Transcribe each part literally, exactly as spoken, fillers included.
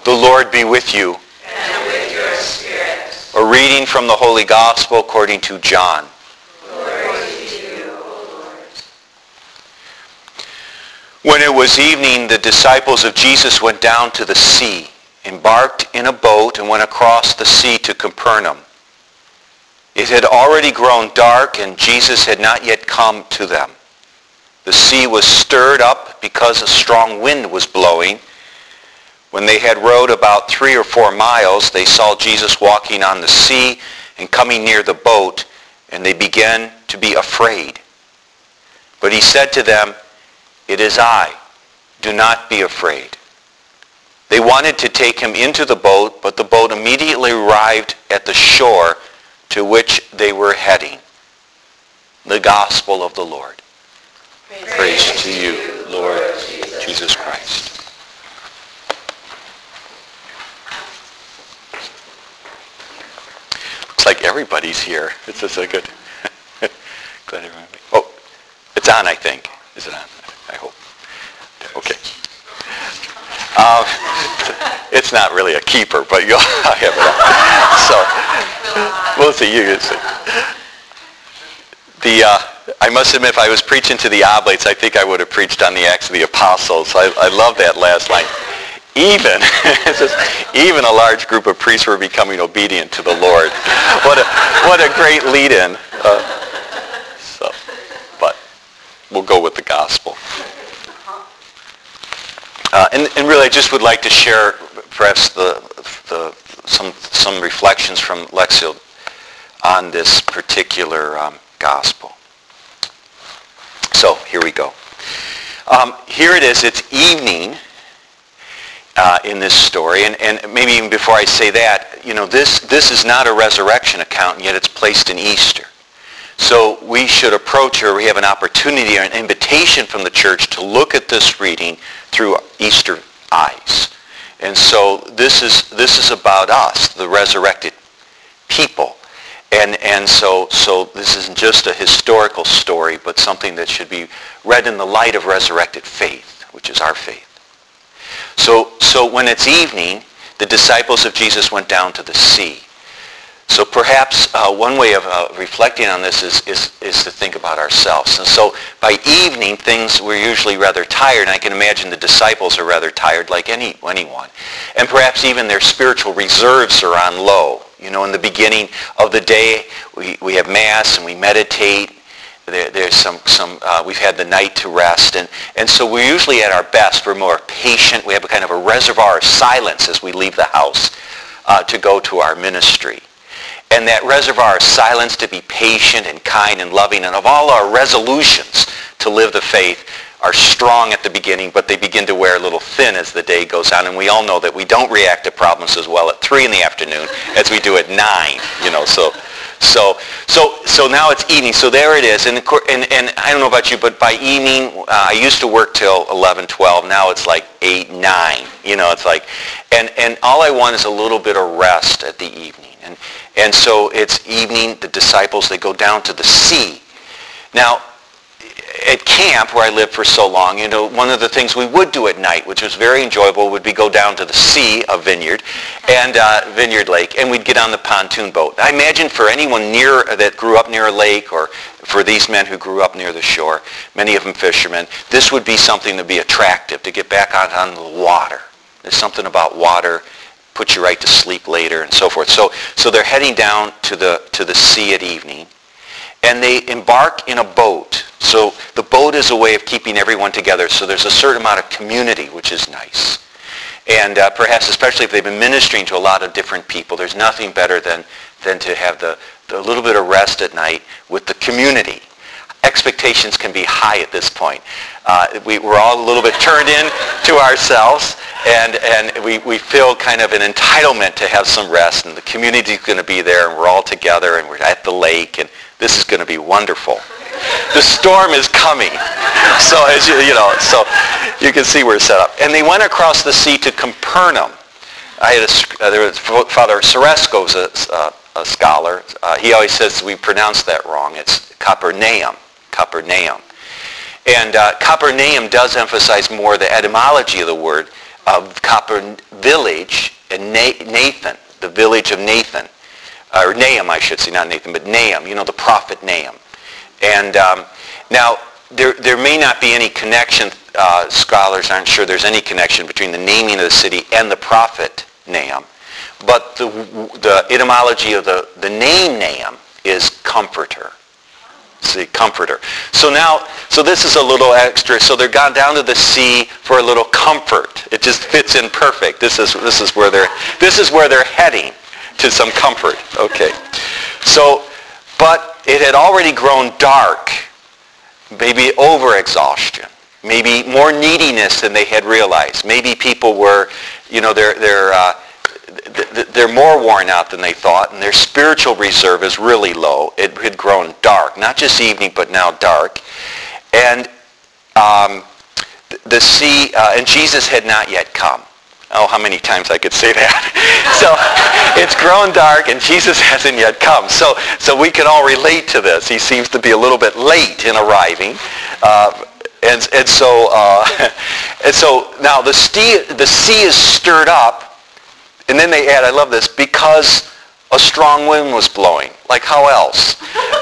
The Lord be with you. And with your spirit. A reading from the Holy Gospel according to John. Glory to you, O Lord. When it was evening, the disciples of Jesus went down to the sea, embarked in a boat, and went across the sea to Capernaum. It had already grown dark, and Jesus had not yet come to them. The sea was stirred up because a strong wind was blowing. When they had rowed about three or four miles, they saw Jesus walking on the sea and coming near the boat, and they began to be afraid. But he said to them, "It is I. Do not be afraid." They wanted to take him into the boat, but the boat immediately arrived at the shore to which they were heading. The Gospel of the Lord. Praise, Praise to you, Lord Jesus, Jesus Christ. Looks like everybody's here. This is a good. Glad everyone. Oh, it's on, I think. Is it on? I hope. Okay. Um, it's not really a keeper, but you'll have it on. So, we'll see. You can see. The, uh, I must admit, if I was preaching to the Oblates, I think I would have preached on the Acts of the Apostles. I, I love that last line. Even, it says, even a large group of priests were becoming obedient to the Lord. What a, what a great lead-in. Uh, so, but we'll go with the gospel. Uh, and, and really, I just would like to share perhaps the, the some some reflections from Lexfield on this particular um, gospel. So here we go. Um, here it is. It's evening uh, in this story, and, and maybe even before I say that, you know, this this is not a resurrection account, and yet it's placed in Easter. So we should approach, or we have an opportunity or an invitation from the church to look at this reading through Easter eyes. And so this is this is about us, the resurrected people. And and so so this isn't just a historical story, but something that should be read in the light of resurrected faith, which is our faith. So so when it's evening, the disciples of Jesus went down to the sea. So perhaps uh, one way of uh, reflecting on this is, is is to think about ourselves. And so by evening, things were usually rather tired. And I can imagine the disciples are rather tired, like any anyone. And perhaps even their spiritual reserves are on low. You know, in the beginning of the day, we, we have Mass and we meditate. There, there's some, some uh, we've had the night to rest. And, and so we're usually at our best. We're more patient. We have a kind of a reservoir of silence as we leave the house uh, to go to our ministry. And that reservoir of silence, to be patient and kind and loving, and of all our resolutions to live the faith are strong at the beginning, but they begin to wear a little thin as the day goes on. And we all know that we don't react to problems as well at three in the afternoon as we do at nine. You know, so so so so now it's evening. So there it is. And and, and I don't know about you, but by evening, uh, I used to work till eleven, twelve. Now it's like eight, nine. You know, it's like, and and all I want is a little bit of rest at the evening. And and so it's evening. The disciples, they go down to the sea. Now, at camp where I lived for so long, you know, one of the things we would do at night, which was very enjoyable, would be go down to the sea, a vineyard, and uh, Vineyard Lake, and we'd get on the pontoon boat. I imagine for anyone near that grew up near a lake, or for these men who grew up near the shore, many of them fishermen, this would be something to be attractive, to get back on, on the water. There's something about water, put you right to sleep later, and so forth. So, so they're heading down to the to the sea at evening. And they embark in a boat. So the boat is a way of keeping everyone together. So there's a certain amount of community, which is nice. And uh, perhaps especially if they've been ministering to a lot of different people, there's nothing better than, than to have the, the little bit of rest at night with the community. Expectations can be high at this point. Uh, we, we're all a little bit turned in to ourselves, and, and we, we feel kind of an entitlement to have some rest, and the community's going to be there, and we're all together, and we're at the lake, and this is going to be wonderful. The storm is coming. So as you, you know, so you can see we're set up. And they went across the sea to Capernaum. I had a, uh, there was Father Ceresco's a, a, a scholar. Uh, he always says we pronounce that wrong. It's Capernaum. Capernaum. And uh, Capernaum does emphasize more the etymology of the word of Copper Village and Nathan, the village of Nathan, or Nahum, I should say, not Nathan, but Nahum, you know, the prophet Nahum. And um, now, there, there may not be any connection, uh, scholars aren't sure there's any connection between the naming of the city and the prophet Nahum, but the, the etymology of the, the name Nahum is comforter. See, comforter. So now, so this is a little extra. So they're gone down to the sea for a little comfort. It just fits in perfect. This is this is where they're this is where they're heading, to some comfort. Okay. So, but it had already grown dark. Maybe overexhaustion. Maybe more neediness than they had realized. Maybe people were, you know, they're they're. Uh, they're more worn out than they thought, and their spiritual reserve is really low. It had grown dark, not just evening, but now dark. And um, the sea, uh, and Jesus had not yet come. Oh, how many times I could say that. So it's grown dark, and Jesus hasn't yet come. So, so we can all relate to this. He seems to be a little bit late in arriving. Uh, and, and, so, uh, and so now the sea, the sea is stirred up. And then they add, I love this, because a strong wind was blowing. Like how else?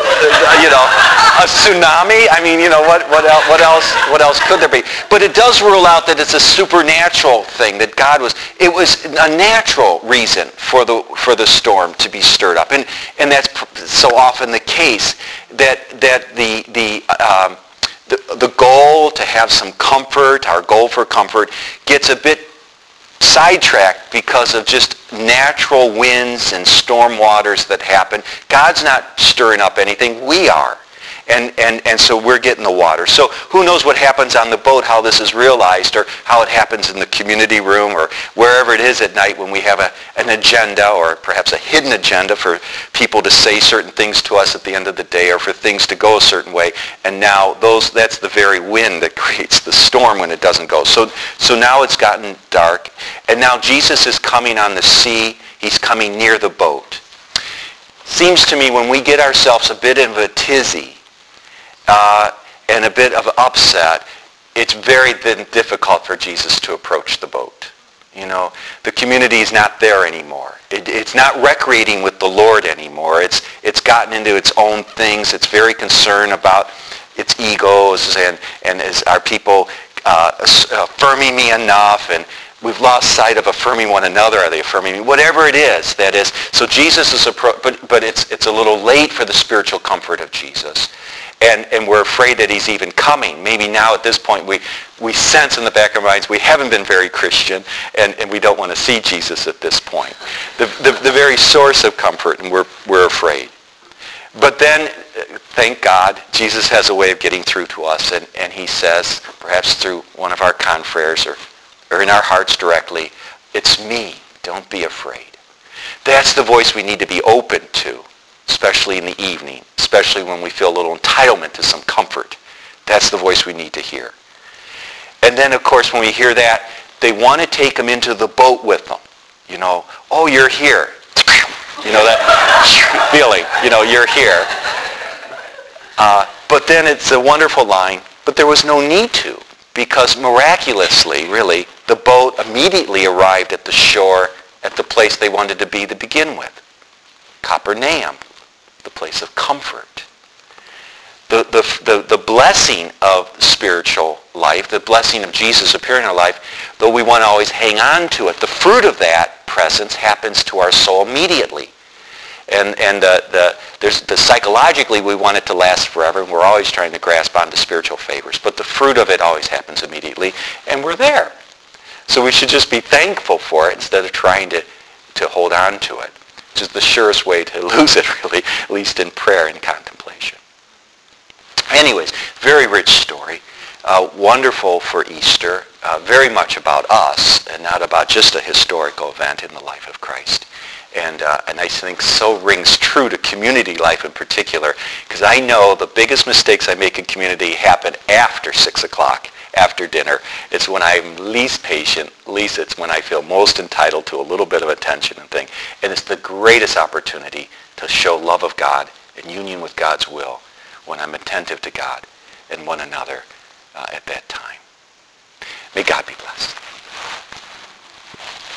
You know, a tsunami? I mean, you know, what, what, else, what, else, what else could there be? But it does rule out that it's a supernatural thing, that God was, it was a natural reason for the, for the storm to be stirred up. And, and that's so often the case, that, that the, the, um, the, the goal to have some comfort, our goal for comfort, gets a bit sidetracked because of just natural winds and storm waters that happen. God's not stirring up anything. We are. And, and, and so we're getting the water. So who knows what happens on the boat, how this is realized, or how it happens in the community room, or wherever it is at night when we have a, an agenda, or perhaps a hidden agenda for people to say certain things to us at the end of the day, or for things to go a certain way. And now those that's the very wind that creates the storm when it doesn't go. So, so now it's gotten dark. And now Jesus is coming on the sea. He's coming near the boat. Seems to me when we get ourselves a bit of a tizzy, Uh, and a bit of upset, it's very difficult for Jesus to approach the boat. You know, the community is not there anymore. It, it's not recreating with the Lord anymore. It's it's gotten into its own things. It's very concerned about its egos and and is are people uh, affirming me enough, and we've lost sight of affirming one another. Are they affirming me? Whatever it is, that is. So Jesus is appro- but but it's it's a little late for the spiritual comfort of Jesus. And, and we're afraid that he's even coming. Maybe now at this point we, we sense in the back of our minds we haven't been very Christian, and, and we don't want to see Jesus at this point. The, the, the very source of comfort, and we're, we're afraid. But then, thank God, Jesus has a way of getting through to us, and, and he says, perhaps through one of our confreres or, or in our hearts directly, it's me, don't be afraid. That's the voice we need to be open to, especially in the evening, especially when we feel a little entitlement to some comfort. That's the voice we need to hear. And then, of course, when we hear that, they want to take them into the boat with them. You know, oh, you're here. You know, that feeling, you know, you're here. Uh, but then it's a wonderful line, but there was no need to, because miraculously, really, the boat immediately arrived at the shore at the place they wanted to be to begin with. Capernaum, the place of comfort. The, the, the, the blessing of spiritual life, the blessing of Jesus appearing in our life, though we want to always hang on to it, the fruit of that presence happens to our soul immediately. And, and the, the, there's, the psychologically we want it to last forever, and we're always trying to grasp onto spiritual favors. But the fruit of it always happens immediately, and we're there. So we should just be thankful for it instead of trying to, to hold on to it, which is the surest way to lose it, really, at least in prayer and contemplation. Anyways, very rich story. Uh, wonderful for Easter. Uh, very much about us and not about just a historical event in the life of Christ. And, uh, and I think so rings true to community life in particular, because I know the biggest mistakes I make in community happen after six o'clock. After dinner. It's when I'm least patient, least it's when I feel most entitled to a little bit of attention and thing. And it's the greatest opportunity to show love of God and union with God's will when I'm attentive to God and one another uh, at that time. May God be blessed.